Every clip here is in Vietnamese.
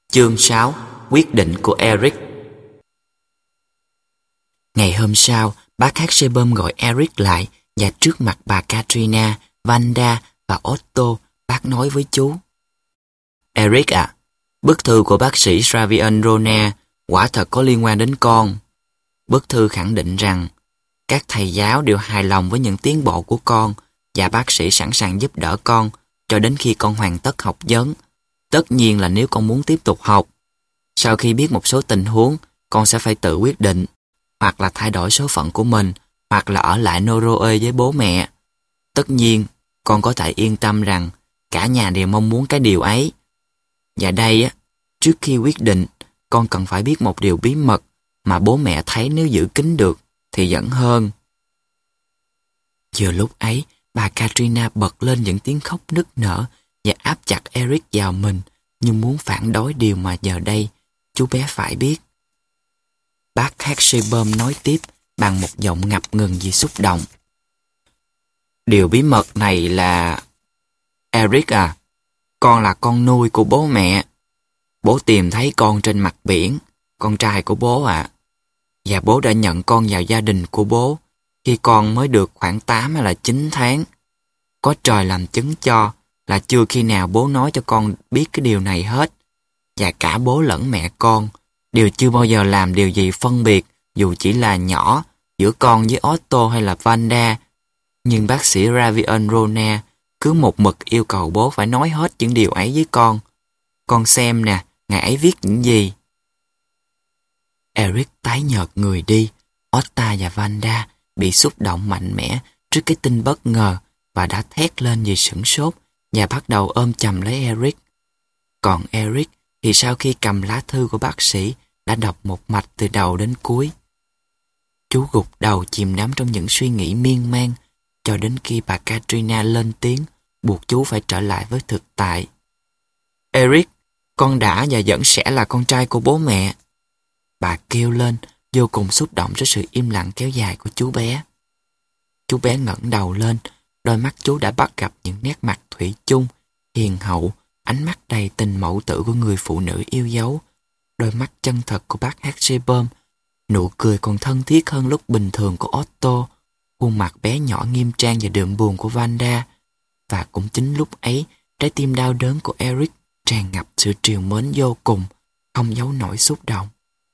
Chương 6: Quyết định của Eric. Ngày hôm sau, bác Hexenbaum gọi Eric lại và trước mặt bà Katrina, Vanda và Otto, bác nói với chú. Eric à, bức thư của bác sĩ Xavier Roner quả thật có liên quan đến con. Bức thư khẳng định rằng các thầy giáo đều hài lòng với những tiến bộ của con và bác sĩ sẵn sàng giúp đỡ con cho đến khi con hoàn tất học vấn. Tất nhiên là nếu con muốn tiếp tục học. Sau khi biết một số tình huống, con sẽ phải tự quyết định, hoặc là thay đổi số phận của mình, hoặc là ở lại Noroe với bố mẹ. Tất nhiên, con có thể yên tâm rằng cả nhà đều mong muốn cái điều ấy. Và đây, trước khi quyết định, con cần phải biết một điều bí mật mà bố mẹ thấy nếu giữ kín được thì vẫn hơn. Vừa lúc ấy, bà Katrina bật lên những tiếng khóc nức nở và áp chặt Eric vào mình, như muốn phản đối điều mà giờ đây chú bé phải biết. Bác Hexenbaum nói tiếp bằng một giọng ngập ngừng vì xúc động. Điều bí mật này là... Eric à, con là con nuôi của bố mẹ. Bố tìm thấy con trên mặt biển, con trai của bố ạ. Và bố đã nhận con vào gia đình của bố khi con mới được khoảng 8 hay là 9 tháng. Có trời làm chứng cho là chưa khi nào bố nói cho con biết cái điều này hết. Và cả bố lẫn mẹ con đều chưa bao giờ làm điều gì phân biệt, dù chỉ là nhỏ, giữa con với Otto hay là Vanda. Nhưng bác sĩ Xavier Roner cứ một mực yêu cầu bố phải nói hết những điều ấy với con. Con xem nè, ngài ấy viết những gì. Eric tái nhợt người đi. Otta và Vanda bị xúc động mạnh mẽ trước cái tin bất ngờ và đã thét lên vì sửng sốt và bắt đầu ôm chầm lấy Eric. Còn Eric thì sau khi cầm lá thư của bác sĩ đã đọc một mạch từ đầu đến cuối. Chú gục đầu chìm đắm trong những suy nghĩ miên man cho đến khi bà Katrina lên tiếng buộc chú phải trở lại với thực tại. Eric, con đã và vẫn sẽ là con trai của bố mẹ. Bà kêu lên, vô cùng xúc động trước sự im lặng kéo dài của chú bé. Chú bé ngẩng đầu lên, đôi mắt chú đã bắt gặp những nét mặt thủy chung, hiền hậu, ánh mắt đầy tình mẫu tử của người phụ nữ yêu dấu, đôi mắt chân thật của bác Hexenbaum, nụ cười còn thân thiết hơn lúc bình thường của Otto, khuôn mặt bé nhỏ nghiêm trang và đượm buồn của Vanda. Và cũng chính lúc ấy, trái tim đau đớn của Eric tràn ngập sự trìu mến vô cùng, không giấu nổi xúc động.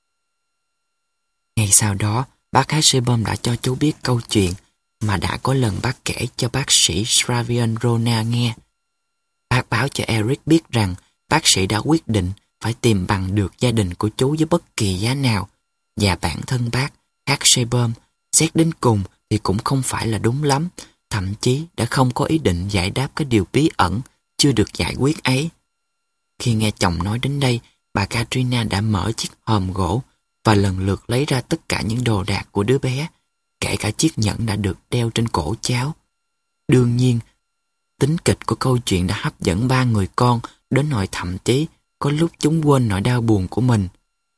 Ngay sau đó, bác Hexenbaum đã cho chú biết câu chuyện mà đã có lần bác kể cho bác sĩ Xavier Roner nghe. Bác báo cho Eric biết rằng bác sĩ đã quyết định phải tìm bằng được gia đình của chú với bất kỳ giá nào, và bản thân bác Hexenbaum xét đến cùng thì cũng không phải là đúng lắm, thậm chí đã không có ý định giải đáp cái điều bí ẩn chưa được giải quyết ấy. Khi nghe chồng nói đến đây, bà Katrina đã mở chiếc hòm gỗ và lần lượt lấy ra tất cả những đồ đạc của đứa bé, kể cả chiếc nhẫn đã được đeo trên cổ cháu. Đương nhiên, tính kịch của câu chuyện đã hấp dẫn ba người con đến nỗi thậm chí có lúc chúng quên nỗi đau buồn của mình.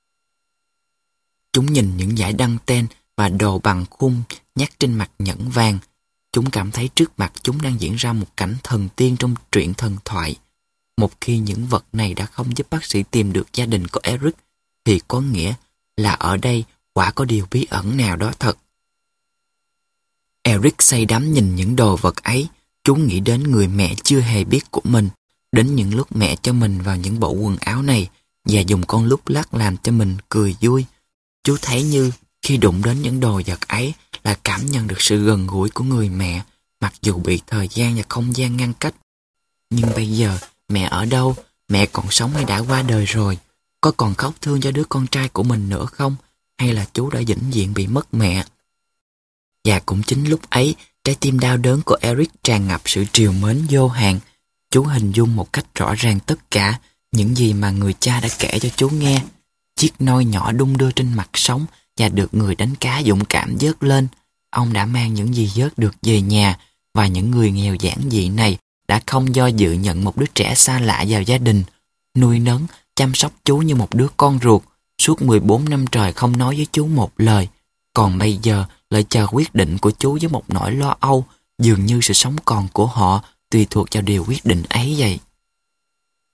Chúng nhìn những dải đăng ten và đồ bằng khung nhắc trên mặt nhẫn vàng. Chúng cảm thấy trước mặt chúng đang diễn ra một cảnh thần tiên trong truyện thần thoại. Một khi những vật này đã không giúp bác sĩ tìm được gia đình của Eric, thì có nghĩa là ở đây quả có điều bí ẩn nào đó thật. Eric say đắm nhìn những đồ vật ấy. Chú nghĩ đến người mẹ chưa hề biết của mình, đến những lúc mẹ cho mình vào những bộ quần áo này và dùng con lúc lắc làm cho mình cười vui. Chú thấy như khi đụng đến những đồ vật ấy là cảm nhận được sự gần gũi của người mẹ, mặc dù bị thời gian và không gian ngăn cách. Nhưng bây giờ, mẹ ở đâu? Mẹ còn sống hay đã qua đời rồi? Có còn khóc thương cho đứa con trai của mình nữa không? Hay là chú đã vĩnh viễn bị mất mẹ? Và cũng chính lúc ấy, trái tim đau đớn của Eric tràn ngập sự trìu mến vô hạn. Chú hình dung một cách rõ ràng tất cả những gì mà người cha đã kể cho chú nghe. Chiếc nôi nhỏ đung đưa trên mặt sóng và được người đánh cá dũng cảm vớt lên. Ông đã mang những gì vớt được về nhà, và những người nghèo giản dị này đã không do dự nhận một đứa trẻ xa lạ vào gia đình, nuôi nấng, chăm sóc chú như một đứa con ruột, suốt 14 năm trời không nói với chú một lời. Còn bây giờ lại chờ quyết định của chú với một nỗi lo âu, dường như sự sống còn của họ tùy thuộc vào điều quyết định ấy vậy.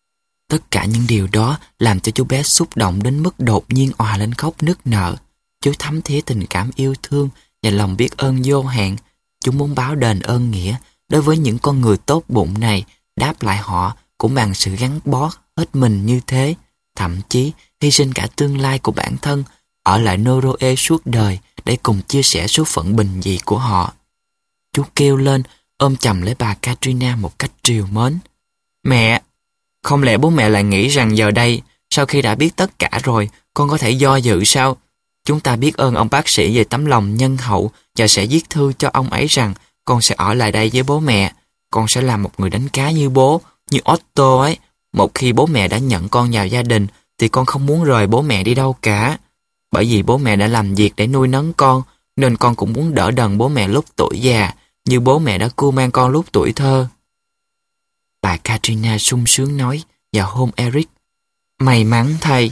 Tất cả những điều đó làm cho chú bé xúc động đến mức đột nhiên òa lên khóc nức nở. Chú thấm thía tình cảm yêu thương và lòng biết ơn vô hạn. Chú muốn báo đền ơn nghĩa đối với những con người tốt bụng này, đáp lại họ cũng bằng sự gắn bó hết mình như thế, thậm chí hy sinh cả tương lai của bản thân, ở lại Noroe suốt đời để cùng chia sẻ số phận bình dị của họ. Chú kêu lên, ôm chầm lấy bà Katrina một cách trìu mến. Mẹ, không lẽ bố mẹ lại nghĩ rằng giờ đây, sau khi đã biết tất cả rồi, con có thể do dự sao? Chúng ta biết ơn ông bác sĩ về tấm lòng nhân hậu và sẽ viết thư cho ông ấy rằng con sẽ ở lại đây với bố mẹ. Con sẽ là một người đánh cá như bố, như Otto ấy. Một khi bố mẹ đã nhận con vào gia đình thì con không muốn rời bố mẹ đi đâu cả. Bởi vì bố mẹ đã làm việc để nuôi nấng con, nên con cũng muốn đỡ đần bố mẹ lúc tuổi già, như bố mẹ đã cưu mang con lúc tuổi thơ. Bà Katrina sung sướng nói và hôn Eric. May mắn thay.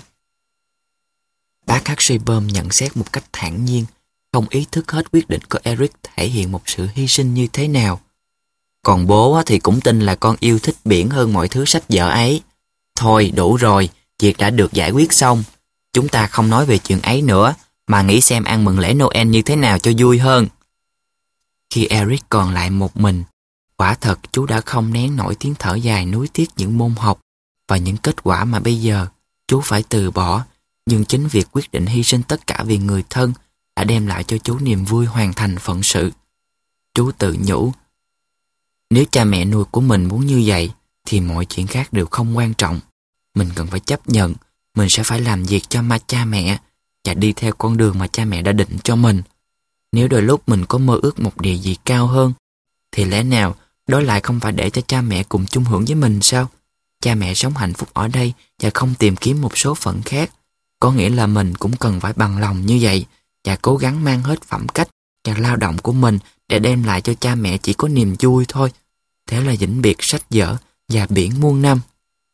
Bác Hexenbaum nhận xét một cách thản nhiên, không ý thức hết quyết định của Eric thể hiện một sự hy sinh như thế nào. Còn bố thì cũng tin là con yêu thích biển hơn mọi thứ sách vở ấy. Thôi đủ rồi, việc đã được giải quyết xong. Chúng ta không nói về chuyện ấy nữa, mà nghĩ xem ăn mừng lễ Noel như thế nào cho vui hơn. Khi Eric còn lại một mình, quả thật chú đã không nén nổi tiếng thở dài nuối tiếc những môn học và những kết quả mà bây giờ chú phải từ bỏ. Nhưng chính việc quyết định hy sinh tất cả vì người thân đã đem lại cho chú niềm vui hoàn thành phận sự. Chú tự nhủ, nếu cha mẹ nuôi của mình muốn như vậy thì mọi chuyện khác đều không quan trọng. Mình cần phải chấp nhận, mình sẽ phải làm việc cho cha mẹ và đi theo con đường mà cha mẹ đã định cho mình. Nếu đôi lúc mình có mơ ước một địa vị cao hơn, thì lẽ nào đó lại không phải để cho cha mẹ cùng chung hưởng với mình sao? Cha mẹ sống hạnh phúc ở đây và không tìm kiếm một số phận khác. Có nghĩa là mình cũng cần phải bằng lòng như vậy và cố gắng mang hết phẩm cách và lao động của mình để đem lại cho cha mẹ chỉ có niềm vui thôi. Thế là vĩnh biệt sách vở và biển muôn năm.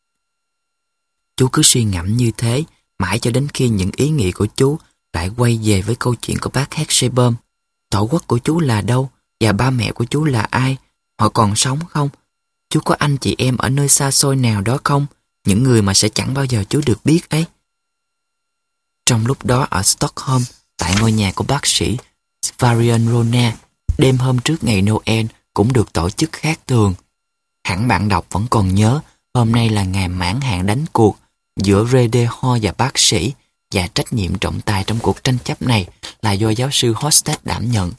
Chú cứ suy ngẫm như thế mãi cho đến khi những ý nghĩ của chú lại quay về với câu chuyện của bác Hexenbaum. Tổ quốc của chú là đâu và ba mẹ của chú là ai? Họ còn sống không? Chú có anh chị em ở nơi xa xôi nào đó không? Những người mà sẽ chẳng bao giờ chú được biết ấy. Trong lúc đó ở Stockholm, tại ngôi nhà của bác sĩ Varian Rona, đêm hôm trước ngày Noel cũng được tổ chức khác thường. Hẳn bạn đọc vẫn còn nhớ, hôm nay là ngày mãn hạn đánh cuộc giữa Rede Ho và bác sĩ, và trách nhiệm trọng tài trong cuộc tranh chấp này là do giáo sư Hostet đảm nhận.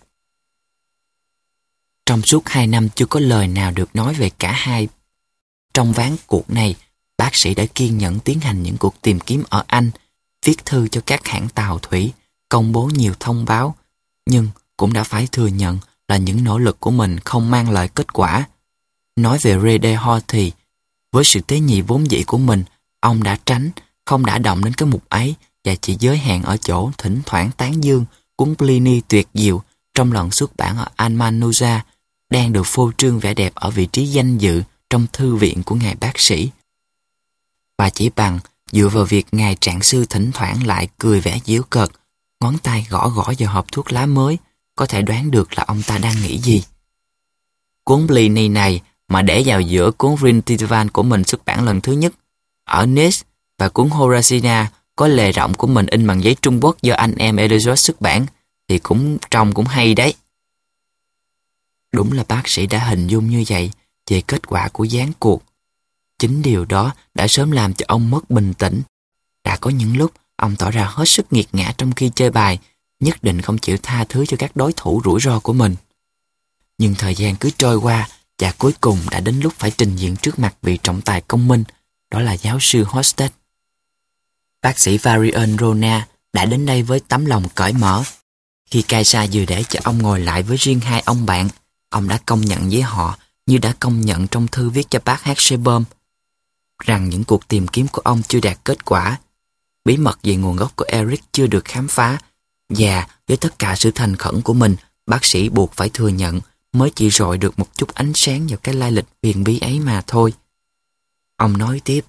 Trong suốt 2 năm chưa có lời nào được nói về cả hai. Trong ván cuộc này, bác sĩ đã kiên nhẫn tiến hành những cuộc tìm kiếm ở Anh, viết thư cho các hãng tàu thủy, công bố nhiều thông báo, nhưng cũng đã phải thừa nhận là những nỗ lực của mình không mang lại kết quả. Nói về Rede Ho thì, với sự tế nhị vốn dĩ của mình, ông đã tránh, không đả động đến cái mục ấy và chỉ giới hạn ở chỗ thỉnh thoảng tán dương cuốn Pliny tuyệt diệu trong lần xuất bản ở Almanuja, đang được phô trương vẻ đẹp ở vị trí danh dự trong thư viện của ngài bác sĩ. Và chỉ bằng dựa vào việc ngài trạng sư thỉnh thoảng lại cười vẻ giễu cợt, ngón tay gõ gõ vào hộp thuốc lá mới, có thể đoán được là ông ta đang nghĩ gì. Cuốn Pliny này mà để vào giữa cuốn Rintivan của mình xuất bản lần thứ nhất ở Nice và cuốn Horacina có lề rộng của mình in bằng giấy Trung Quốc do anh em Elizabeth xuất bản thì trông cũng hay đấy. Đúng là bác sĩ đã hình dung như vậy về kết quả của ván cuộc. Chính điều đó đã sớm làm cho ông mất bình tĩnh. Đã có những lúc ông tỏ ra hết sức nghiệt ngã trong khi chơi bài, nhất định không chịu tha thứ cho các đối thủ rủi ro của mình. Nhưng thời gian cứ trôi qua và cuối cùng đã đến lúc phải trình diện trước mặt vị trọng tài công minh, đó là giáo sư Hostet. Bác sĩ Varian Rona đã đến đây với tấm lòng cởi mở. Khi Kaisa vừa để cho ông ngồi lại với riêng hai ông bạn, ông đã công nhận với họ như đã công nhận trong thư viết cho bác Hexenbaum rằng những cuộc tìm kiếm của ông chưa đạt kết quả. Bí mật về nguồn gốc của Eric chưa được khám phá, và với tất cả sự thành khẩn của mình, bác sĩ buộc phải thừa nhận mới chỉ rọi được một chút ánh sáng vào cái lai lịch huyền bí ấy mà thôi. Ông nói tiếp,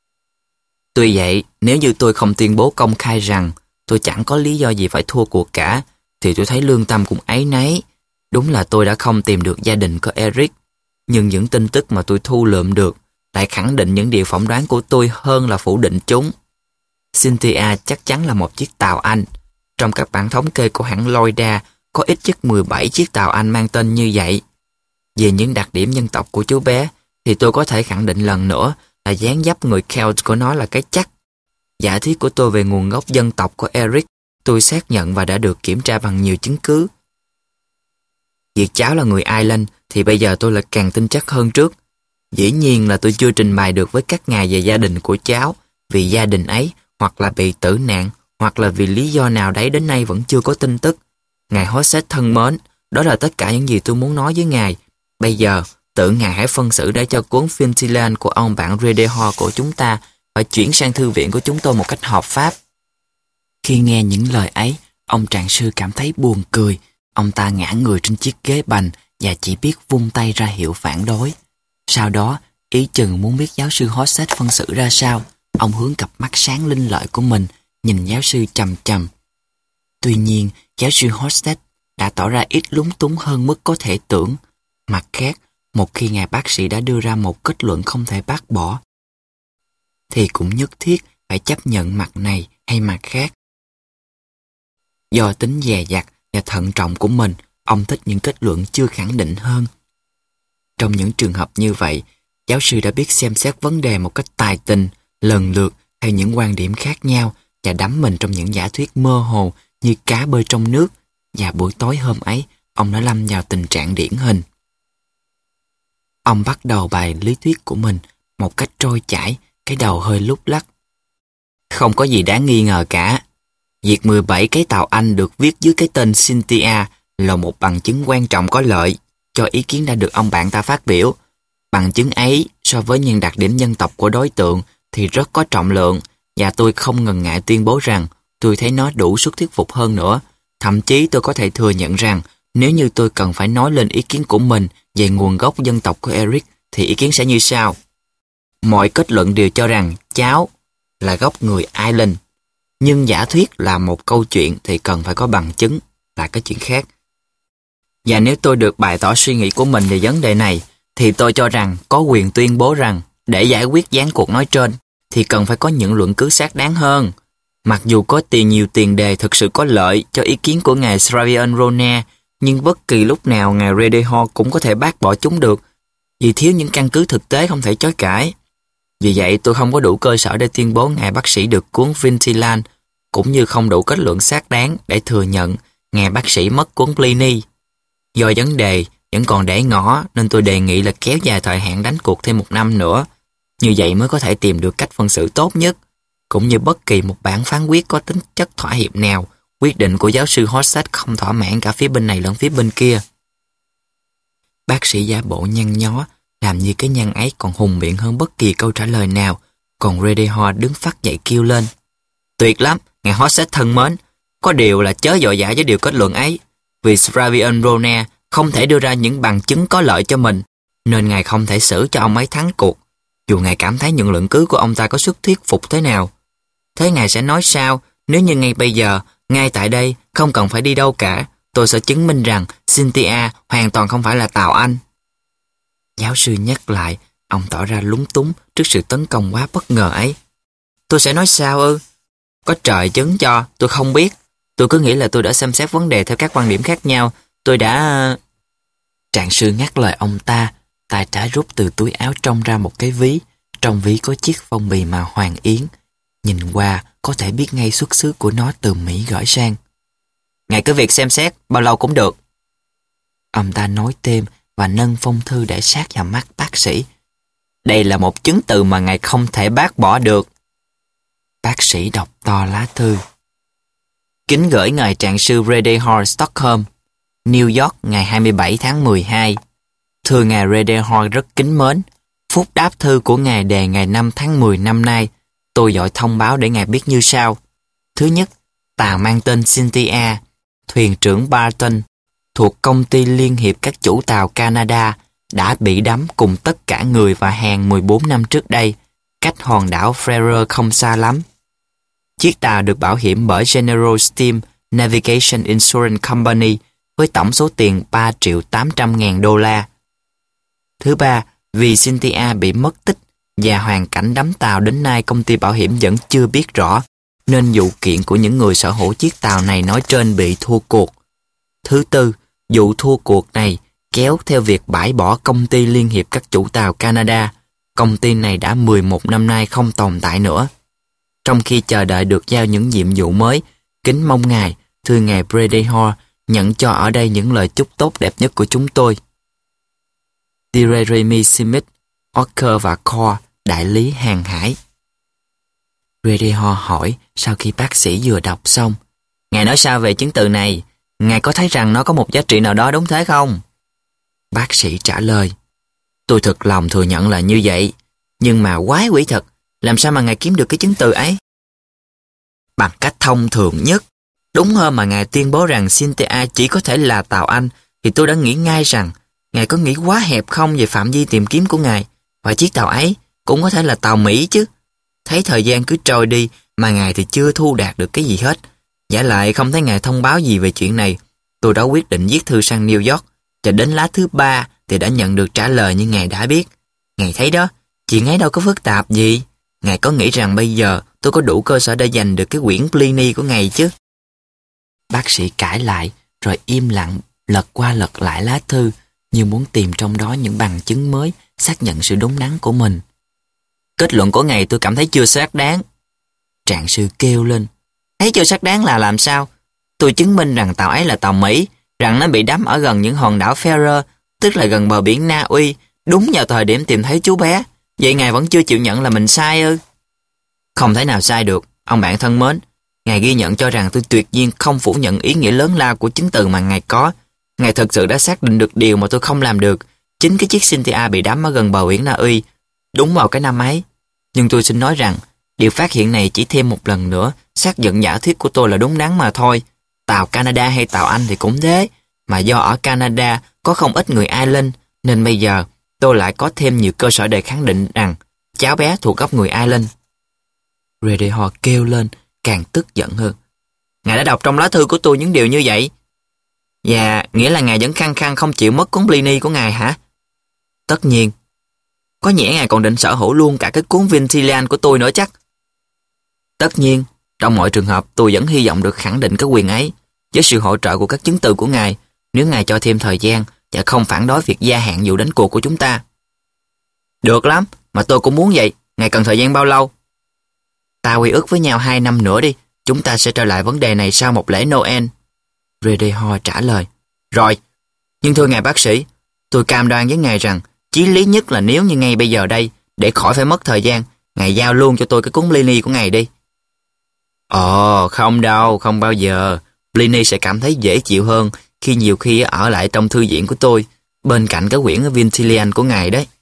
tuy vậy, nếu như tôi không tuyên bố công khai rằng tôi chẳng có lý do gì phải thua cuộc cả, thì tôi thấy lương tâm cũng áy náy. Đúng là tôi đã không tìm được gia đình của Eric, nhưng những tin tức mà tôi thu lượm được lại khẳng định những điều phỏng đoán của tôi hơn là phủ định chúng. Cynthia chắc chắn là một chiếc tàu Anh. Trong các bản thống kê của hãng Lloyds có ít nhất 17 chiếc tàu Anh mang tên như vậy. Về những đặc điểm dân tộc của chú bé, thì tôi có thể khẳng định lần nữa là dáng dấp người Celt của nó là cái chắc. Giả thuyết của tôi về nguồn gốc dân tộc của Eric, tôi xác nhận và đã được kiểm tra bằng nhiều chứng cứ. Việc cháu là người Ireland thì bây giờ tôi lại càng tin chắc hơn trước. Dĩ nhiên là tôi chưa trình bày được với các ngài về gia đình của cháu, vì gia đình ấy hoặc là bị tử nạn, hoặc là vì lý do nào đấy đến nay vẫn chưa có tin tức. Ngài Hossett thân mến, đó là tất cả những gì tôi muốn nói với ngài. Bây giờ, tự ngài hãy phân xử để cho cuốn Fintzyland của ông bạn Redehor của chúng ta phải chuyển sang thư viện của chúng tôi một cách hợp pháp. Khi nghe những lời ấy, ông trạng sư cảm thấy buồn cười. Ông ta ngã người trên chiếc ghế bành và chỉ biết vung tay ra hiệu phản đối. Sau đó, ý chừng muốn biết giáo sư Hossett phân xử ra sao, ông hướng cặp mắt sáng linh lợi của mình, nhìn giáo sư chằm chằm. Tuy nhiên, giáo sư Hossett đã tỏ ra ít lúng túng hơn mức có thể tưởng. Mặt khác, một khi ngài bác sĩ đã đưa ra một kết luận không thể bác bỏ, thì cũng nhất thiết phải chấp nhận mặt này hay mặt khác. Do tính dè dặt và thận trọng của mình, ông thích những kết luận chưa khẳng định hơn. Trong những trường hợp như vậy, giáo sư đã biết xem xét vấn đề một cách tài tình, lần lượt theo những quan điểm khác nhau và đắm mình trong những giả thuyết mơ hồ như cá bơi trong nước, và buổi tối hôm ấy, ông đã lâm vào tình trạng điển hình. Ông bắt đầu bài lý thuyết của mình một cách trôi chảy, cái đầu hơi lúc lắc. Không có gì đáng nghi ngờ cả. Việc 17 cái tàu Anh được viết dưới cái tên Cynthia là một bằng chứng quan trọng có lợi cho ý kiến đã được ông bạn ta phát biểu. Bằng chứng ấy so với những đặc điểm dân tộc của đối tượng thì rất có trọng lượng, và tôi không ngần ngại tuyên bố rằng tôi thấy nó đủ sức thuyết phục hơn nữa. Thậm chí tôi có thể thừa nhận rằng nếu như tôi cần phải nói lên ý kiến của mình về nguồn gốc dân tộc của Eric thì ý kiến sẽ như sau. Mọi kết luận đều cho rằng cháu là gốc người Ireland. Nhưng giả thuyết là một câu chuyện thì cần phải có bằng chứng, là cái chuyện khác. Và nếu tôi được bày tỏ suy nghĩ của mình về vấn đề này, thì tôi cho rằng có quyền tuyên bố rằng để giải quyết gián cuộc nói trên thì cần phải có những luận cứ xác đáng hơn. Mặc dù có nhiều tiền đề thực sự có lợi cho ý kiến của ngài Sravian Rona, nhưng bất kỳ lúc nào ngài Redehor cũng có thể bác bỏ chúng được, vì thiếu những căn cứ thực tế không thể chối cãi. Vì vậy tôi không có đủ cơ sở để tuyên bố ngài bác sĩ được cuốn Fintzyland, cũng như không đủ kết luận xác đáng để thừa nhận ngài bác sĩ mất cuốn Pliny. Do vấn đề vẫn còn để ngỏ nên tôi đề nghị là kéo dài thời hạn đánh cuộc thêm 1 năm nữa. Như vậy mới có thể tìm được cách phân xử tốt nhất, cũng như bất kỳ một bản phán quyết có tính chất thỏa hiệp nào. Quyết định của giáo sư Hossett không thỏa mãn cả phía bên này lẫn phía bên kia. Bác sĩ giả bộ nhăn nhó, làm như cái nhăn ấy còn hùng biện hơn bất kỳ câu trả lời nào, còn Redehor đứng phắt dậy kêu lên. Tuyệt lắm, ngài Hossett thân mến, có điều là chớ vội vã với điều kết luận ấy, vì Sravian Rona không thể đưa ra những bằng chứng có lợi cho mình, nên ngài không thể xử cho ông ấy thắng cuộc, dù ngài cảm thấy những luận cứ của ông ta có sức thuyết phục thế nào. Thế ngài sẽ nói sao nếu như ngay bây giờ, ngay tại đây, không cần phải đi đâu cả, tôi sẽ chứng minh rằng Cynthia hoàn toàn không phải là tàu Anh. Giáo sư nhắc lại, ông tỏ ra lúng túng trước sự tấn công quá bất ngờ ấy. Tôi sẽ nói sao ư? Có trời chứng cho, tôi không biết. Tôi cứ nghĩ là tôi đã xem xét vấn đề theo các quan điểm khác nhau. Tôi đã... Trạng sư ngắt lời ông ta, tay trái rút từ túi áo trong ra một cái ví. Trong ví có chiếc phong bì màu hoàng yến. Nhìn qua, có thể biết ngay xuất xứ của nó từ Mỹ gửi sang. Ngài cứ việc xem xét, bao lâu cũng được. Ông ta nói thêm và nâng phong thư để sát vào mắt bác sĩ. Đây là một chứng từ mà ngài không thể bác bỏ được. Bác sĩ đọc to lá thư. Kính gửi ngài trạng sư Redehor Stockholm, New York ngày 27 tháng 12. Thưa ngài Redehor rất kính mến, phúc đáp thư của ngài đề ngày 5 tháng 10 năm nay. Tôi gọi thông báo để ngài biết như sau. Thứ nhất, tàu mang tên Cynthia, thuyền trưởng Barton, thuộc công ty Liên hiệp các chủ tàu Canada, đã bị đắm cùng tất cả người và hàng 14 năm trước đây, cách hòn đảo Frere không xa lắm. Chiếc tàu được bảo hiểm bởi General Steam Navigation Insurance Company với tổng số tiền 3.800.000 đô la. Thứ ba, vì Cynthia bị mất tích, và hoàn cảnh đắm tàu đến nay công ty bảo hiểm vẫn chưa biết rõ, nên vụ kiện của những người sở hữu chiếc tàu này nói trên bị thua cuộc. Thứ tư, vụ thua cuộc này kéo theo việc bãi bỏ công ty Liên hiệp các chủ tàu Canada. Công ty này đã 11 năm nay không tồn tại nữa. Trong khi chờ đợi được giao những nhiệm vụ mới, kính mong ngài, thưa ngài Brady Hall, nhận cho ở đây những lời chúc tốt đẹp nhất của chúng tôi. Jeremy Smith, Ocker và Core, đại lý hàng hải. Brady Hall hỏi sau khi bác sĩ vừa đọc xong. Ngài nói sao về chứng từ này? Ngài có thấy rằng nó có một giá trị nào đó đúng thế không? Bác sĩ trả lời. Tôi thực lòng thừa nhận là như vậy. Nhưng mà quái quỷ thật, làm sao mà ngài kiếm được cái chứng từ ấy? Bằng cách thông thường nhất. Đúng hôm mà ngài tuyên bố rằng Cynthia chỉ có thể là tàu Anh, thì tôi đã nghĩ ngay rằng ngài có nghĩ quá hẹp không về phạm vi tìm kiếm của ngài, và chiếc tàu ấy cũng có thể là tàu Mỹ chứ. Thấy thời gian cứ trôi đi mà ngài thì chưa thu đạt được cái gì hết. Giả lại không thấy ngài thông báo gì về chuyện này. Tôi đã quyết định viết thư sang New York, và đến lá thứ 3 thì đã nhận được trả lời như ngài đã biết. Ngài thấy đó, chuyện ấy đâu có phức tạp gì. Ngài có nghĩ rằng bây giờ tôi có đủ cơ sở để giành được cái quyển Pliny của ngài chứ? Bác sĩ cãi lại, rồi im lặng lật qua lật lại lá thư, như muốn tìm trong đó những bằng chứng mới xác nhận sự đúng đắn của mình. Kết luận của ngài tôi cảm thấy chưa xác đáng. Trạng sư kêu lên. Thấy chưa xác đáng là làm sao? Tôi chứng minh rằng tàu ấy là tàu Mỹ, rằng nó bị đắm ở gần những hòn đảo Ferrer, tức là gần bờ biển Na Uy, đúng vào thời điểm tìm thấy chú bé. Vậy ngài vẫn chưa chịu nhận là mình sai ư? Không thể nào sai được, ông bạn thân mến. Ngài ghi nhận cho rằng tôi tuyệt nhiên không phủ nhận ý nghĩa lớn lao của chứng từ mà ngài có. Ngài thực sự đã xác định được điều mà tôi không làm được. Chính cái chiếc Cynthia bị đắm ở gần bờ biển Na Uy, đúng vào cái năm ấy. Nhưng tôi xin nói rằng, điều phát hiện này chỉ thêm một lần nữa xác nhận giả thuyết của tôi là đúng đắn mà thôi. Tàu Canada hay tàu Anh thì cũng thế, mà do ở Canada có không ít người Ireland, nên bây giờ tôi lại có thêm nhiều cơ sở để khẳng định rằng cháu bé thuộc gốc người Ireland. Brady Hall kêu lên, càng tức giận hơn. Ngài đã đọc trong lá thư của tôi những điều như vậy? Và nghĩa là ngài vẫn khăng khăng không chịu mất cuốn Pliny của ngài hả? Tất nhiên. Có nhẽ ngài còn định sở hữu luôn cả cái cuốn Vintilian của tôi nữa chắc? Tất nhiên. Trong mọi trường hợp tôi vẫn hy vọng được khẳng định cái quyền ấy với sự hỗ trợ của các chứng từ của ngài, nếu ngài cho thêm thời gian và không phản đối việc gia hạn vụ đánh cuộc của chúng ta. Được lắm, mà tôi cũng muốn vậy. Ngài cần thời gian bao lâu? Ta quy ước với nhau 2 năm nữa đi. Chúng ta sẽ trở lại vấn đề này sau một lễ Noel. Brady Hall trả lời. Rồi, nhưng thưa ngài bác sĩ, tôi cam đoan với ngài rằng chí lý nhất là nếu như ngay bây giờ đây, để khỏi phải mất thời gian, ngài giao luôn cho tôi cái cuốn Pliny của ngài đi. Ồ, không đâu, không bao giờ. Pliny sẽ cảm thấy dễ chịu hơn khi nhiều khi ở lại trong thư viện của tôi, bên cạnh cái quyển Vintilian của ngài đấy.